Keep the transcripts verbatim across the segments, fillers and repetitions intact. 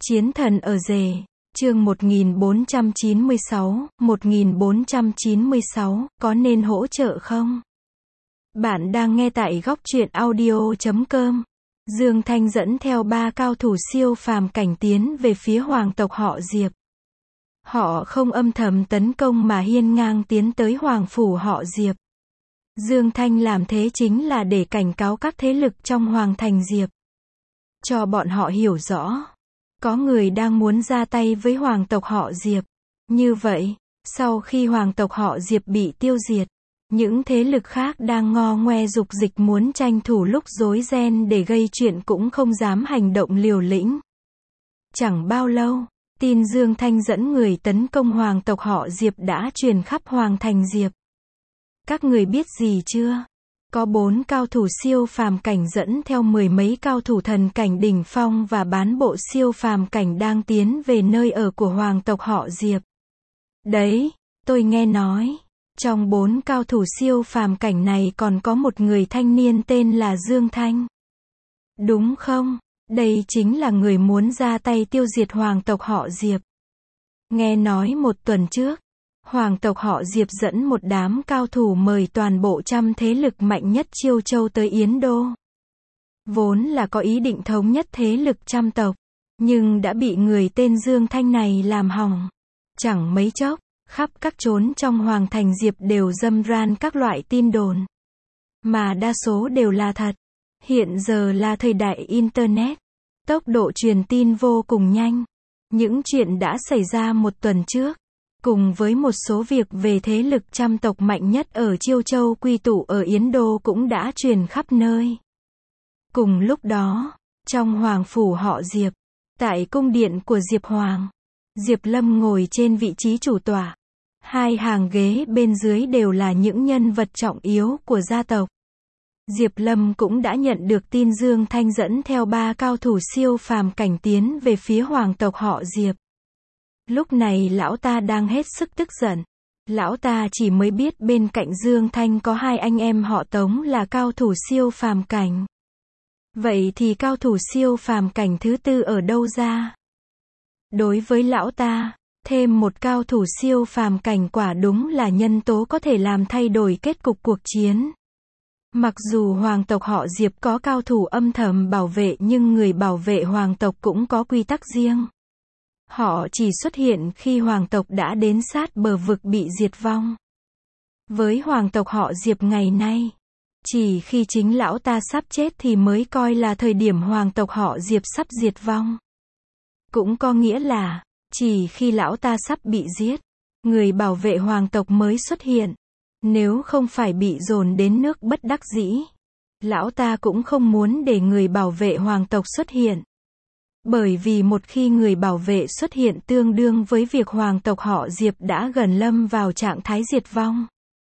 Chiến thần ở rể, chương một nghìn bốn trăm chín mươi sáu, một nghìn bốn trăm chín mươi sáu, có nên hỗ trợ không? Bạn đang nghe tại góc truyện audio chấm com. Dương Thanh dẫn theo ba cao thủ siêu phàm cảnh tiến về phía hoàng tộc họ Diệp. Họ không âm thầm tấn công mà hiên ngang tiến tới hoàng phủ họ Diệp. Dương Thanh làm thế chính là để cảnh cáo các thế lực trong hoàng thành Diệp. Cho bọn họ hiểu rõ. Có người đang muốn ra tay với hoàng tộc họ Diệp. Như vậy, sau khi hoàng tộc họ Diệp bị tiêu diệt, những thế lực khác đang ngo ngoe dục dịch muốn tranh thủ lúc rối ren để gây chuyện cũng không dám hành động liều lĩnh. Chẳng bao lâu, tin Dương Thanh dẫn người tấn công hoàng tộc họ Diệp đã truyền khắp hoàng thành Diệp. Các người biết gì chưa? Có bốn cao thủ siêu phàm cảnh dẫn theo mười mấy cao thủ thần cảnh đỉnh phong và bán bộ siêu phàm cảnh đang tiến về nơi ở của hoàng tộc họ Diệp. Đấy, tôi nghe nói, trong bốn cao thủ siêu phàm cảnh này còn có một người thanh niên tên là Dương Thanh. Đúng không? Đây chính là người muốn ra tay tiêu diệt hoàng tộc họ Diệp. Nghe nói một tuần trước, hoàng tộc họ Diệp dẫn một đám cao thủ mời toàn bộ trăm thế lực mạnh nhất Chiêu Châu tới Yến Đô. Vốn là có ý định thống nhất thế lực trăm tộc, nhưng đã bị người tên Dương Thanh này làm hỏng. Chẳng mấy chốc, khắp các chốn trong hoàng thành Diệp đều râm ran các loại tin đồn. Mà đa số đều là thật. Hiện giờ là thời đại Internet. Tốc độ truyền tin vô cùng nhanh. Những chuyện đã xảy ra một tuần trước, cùng với một số việc về thế lực trăm tộc mạnh nhất ở Chiêu Châu quy tụ ở Yến Đô cũng đã truyền khắp nơi. Cùng lúc đó, trong hoàng phủ họ Diệp, tại cung điện của Diệp Hoàng, Diệp Lâm ngồi trên vị trí chủ tọa. Hai hàng ghế bên dưới đều là những nhân vật trọng yếu của gia tộc. Diệp Lâm cũng đã nhận được tin Dương Thanh dẫn theo ba cao thủ siêu phàm cảnh tiến về phía hoàng tộc họ Diệp. Lúc này lão ta đang hết sức tức giận. Lão ta chỉ mới biết bên cạnh Dương Thanh có hai anh em họ Tống là cao thủ siêu phàm cảnh. Vậy thì cao thủ siêu phàm cảnh thứ tư ở đâu ra? Đối với lão ta, thêm một cao thủ siêu phàm cảnh quả đúng là nhân tố có thể làm thay đổi kết cục cuộc chiến. Mặc dù hoàng tộc họ Diệp có cao thủ âm thầm bảo vệ nhưng người bảo vệ hoàng tộc cũng có quy tắc riêng. Họ chỉ xuất hiện khi hoàng tộc đã đến sát bờ vực bị diệt vong. Với hoàng tộc họ Diệp ngày nay, chỉ khi chính lão ta sắp chết thì mới coi là thời điểm hoàng tộc họ Diệp sắp diệt vong. Cũng có nghĩa là, chỉ khi lão ta sắp bị giết, người bảo vệ hoàng tộc mới xuất hiện. Nếu không phải bị dồn đến nước bất đắc dĩ, lão ta cũng không muốn để người bảo vệ hoàng tộc xuất hiện. Bởi vì một khi người bảo vệ xuất hiện tương đương với việc hoàng tộc họ Diệp đã gần lâm vào trạng thái diệt vong.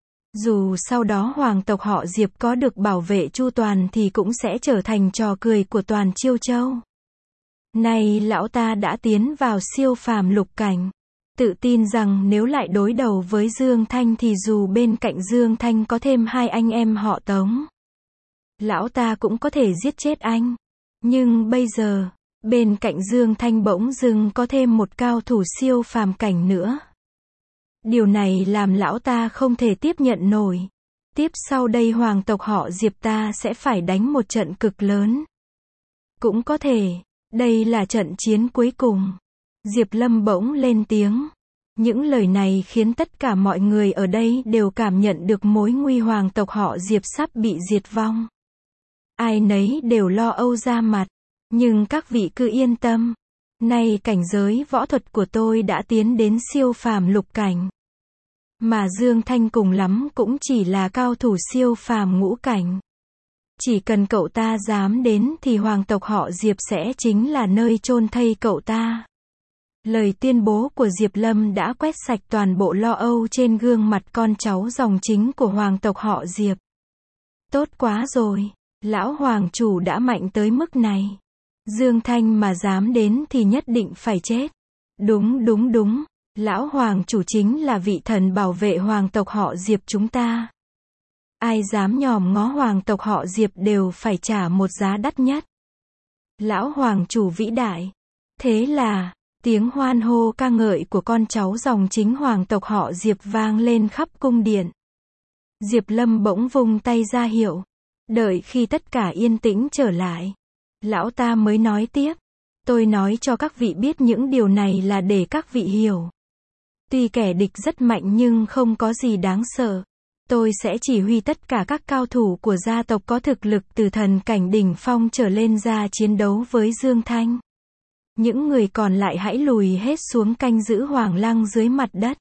Dù sau đó hoàng tộc họ Diệp có được bảo vệ chu toàn thì cũng sẽ trở thành trò cười của toàn Chiêu Châu. Nay lão ta đã tiến vào siêu phàm lục cảnh, tự tin rằng nếu lại đối đầu với Dương Thanh thì dù bên cạnh Dương Thanh có thêm hai anh em họ Tống, lão ta cũng có thể giết chết anh. Nhưng bây giờ, bên cạnh Dương Thanh bỗng dưng có thêm một cao thủ siêu phàm cảnh nữa. Điều này làm lão ta không thể tiếp nhận nổi. Tiếp sau đây hoàng tộc họ Diệp ta sẽ phải đánh một trận cực lớn. Cũng có thể, đây là trận chiến cuối cùng. Diệp Lâm bỗng lên tiếng. Những lời này khiến tất cả mọi người ở đây đều cảm nhận được mối nguy hoàng tộc họ Diệp sắp bị diệt vong. Ai nấy đều lo âu ra mặt. Nhưng các vị cứ yên tâm. Nay cảnh giới võ thuật của tôi đã tiến đến siêu phàm lục cảnh. Mà Dương Thanh cùng lắm cũng chỉ là cao thủ siêu phàm ngũ cảnh. Chỉ cần cậu ta dám đến thì hoàng tộc họ Diệp sẽ chính là nơi chôn thây cậu ta. Lời tuyên bố của Diệp Lâm đã quét sạch toàn bộ lo âu trên gương mặt con cháu dòng chính của hoàng tộc họ Diệp. Tốt quá rồi, lão hoàng chủ đã mạnh tới mức này. Dương Thanh mà dám đến thì nhất định phải chết. Đúng đúng đúng, lão hoàng chủ chính là vị thần bảo vệ hoàng tộc họ Diệp chúng ta. Ai dám nhòm ngó hoàng tộc họ Diệp đều phải trả một giá đắt nhất. Lão hoàng chủ vĩ đại, Thế là, tiếng hoan hô ca ngợi của con cháu dòng chính hoàng tộc họ Diệp vang lên khắp cung điện. Diệp Lâm bỗng vung tay ra hiệu. Đợi khi tất cả yên tĩnh trở lại, lão ta mới nói tiếp. Tôi nói cho các vị biết những điều này là để các vị hiểu. Tuy kẻ địch rất mạnh nhưng không có gì đáng sợ. Tôi sẽ chỉ huy tất cả các cao thủ của gia tộc có thực lực từ thần cảnh đỉnh phong trở lên ra chiến đấu với Dương Thanh. Những người còn lại hãy lùi hết xuống canh giữ hoàng lăng dưới mặt đất.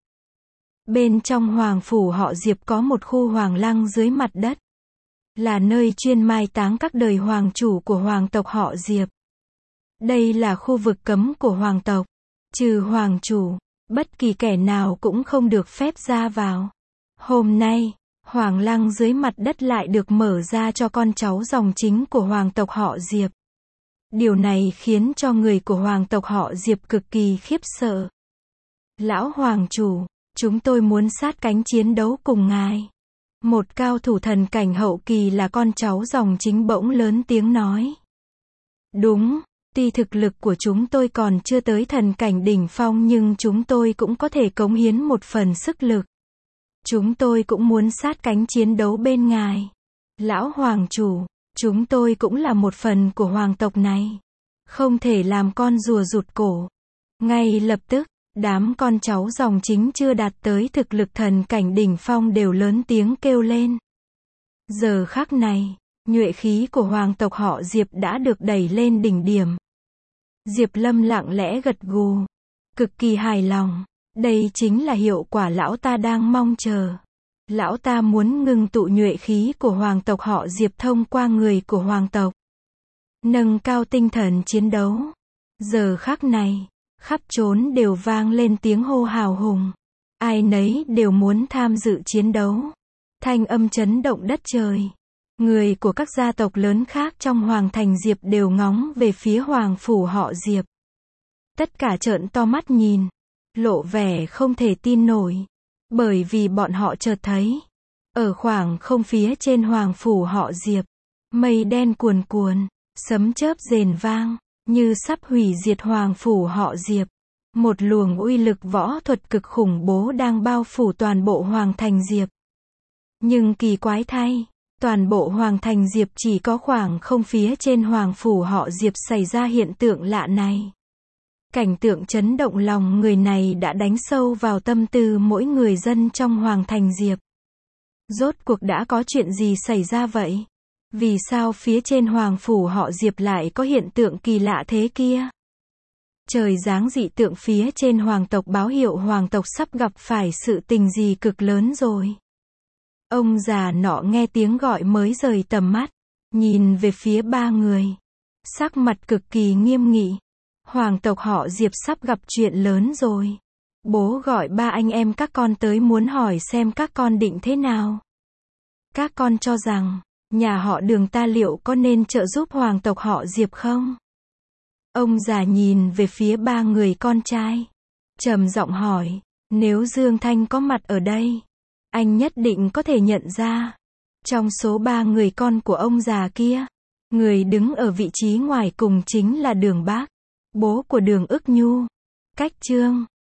Bên trong hoàng phủ họ Diệp có một khu hoàng lăng dưới mặt đất. Là nơi chuyên mai táng các đời hoàng chủ của hoàng tộc họ Diệp. Đây là khu vực cấm của hoàng tộc. Trừ hoàng chủ, bất kỳ kẻ nào cũng không được phép ra vào. Hôm nay, hoàng lăng dưới mặt đất lại được mở ra cho con cháu dòng chính của hoàng tộc họ Diệp. Điều này khiến cho người của hoàng tộc họ Diệp cực kỳ khiếp sợ. Lão hoàng chủ, chúng tôi muốn sát cánh chiến đấu cùng ngài. Một cao thủ thần cảnh hậu kỳ là con cháu dòng chính bỗng lớn tiếng nói. Đúng, tuy thực lực của chúng tôi còn chưa tới thần cảnh đỉnh phong nhưng chúng tôi cũng có thể cống hiến một phần sức lực. Chúng tôi cũng muốn sát cánh chiến đấu bên ngài. Lão hoàng chủ, chúng tôi cũng là một phần của hoàng tộc này. Không thể làm con rùa rụt cổ. Ngay lập tức, đám con cháu dòng chính chưa đạt tới thực lực thần cảnh đỉnh phong đều lớn tiếng kêu lên. Giờ khắc này, nhuệ khí của hoàng tộc họ Diệp đã được đẩy lên đỉnh điểm. Diệp Lâm lặng lẽ gật gù, cực kỳ hài lòng. Đây chính là hiệu quả lão ta đang mong chờ. Lão ta muốn ngưng tụ nhuệ khí của hoàng tộc họ Diệp thông qua người của hoàng tộc. Nâng cao tinh thần chiến đấu. Giờ khắc này, khắp trốn đều vang lên tiếng hô hào hùng. Ai nấy đều muốn tham dự chiến đấu. Thanh âm chấn động đất trời. Người của các gia tộc lớn khác trong hoàng thành Diệp đều ngóng về phía hoàng phủ họ Diệp. Tất cả trợn to mắt nhìn, lộ vẻ không thể tin nổi. Bởi vì bọn họ chợt thấy, ở khoảng không phía trên hoàng phủ họ Diệp, mây đen cuồn cuồn, sấm chớp rền vang, như sắp hủy diệt hoàng phủ họ Diệp. Một luồng uy lực võ thuật cực khủng bố đang bao phủ toàn bộ hoàng thành Diệp. Nhưng kỳ quái thay, toàn bộ hoàng thành Diệp chỉ có khoảng không phía trên hoàng phủ họ Diệp xảy ra hiện tượng lạ này. Cảnh tượng chấn động lòng người này đã đánh sâu vào tâm tư mỗi người dân trong hoàng thành Diệp. Rốt cuộc đã có chuyện gì xảy ra vậy? Vì sao phía trên hoàng phủ họ Diệp lại có hiện tượng kỳ lạ thế kia? Trời giáng dị tượng phía trên hoàng tộc báo hiệu hoàng tộc sắp gặp phải sự tình gì cực lớn rồi. Ông già nọ nghe tiếng gọi mới rời tầm mắt, nhìn về phía ba người. Sắc mặt cực kỳ nghiêm nghị. Hoàng tộc họ Diệp sắp gặp chuyện lớn rồi. Bố gọi ba anh em các con tới muốn hỏi xem các con định thế nào. Các con cho rằng, nhà họ Đường ta liệu có nên trợ giúp hoàng tộc họ Diệp không? Ông già nhìn về phía ba người con trai, trầm giọng hỏi, nếu Dương Thanh có mặt ở đây, anh nhất định có thể nhận ra. Trong số ba người con của ông già kia, người đứng ở vị trí ngoài cùng chính là Đường Bác, bố của Đường Ức Nhu. Cách chương